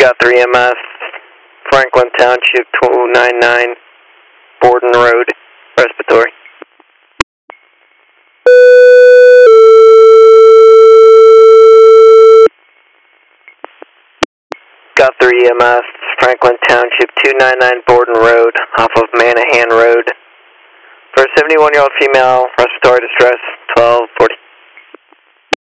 Got 3 EMS, Franklin Township 299, Borden Road, respiratory. Got 3 EMS, Franklin Township 299, Borden Road, off of Manahan Road. For a 71-year-old female, respiratory distress, 12:42.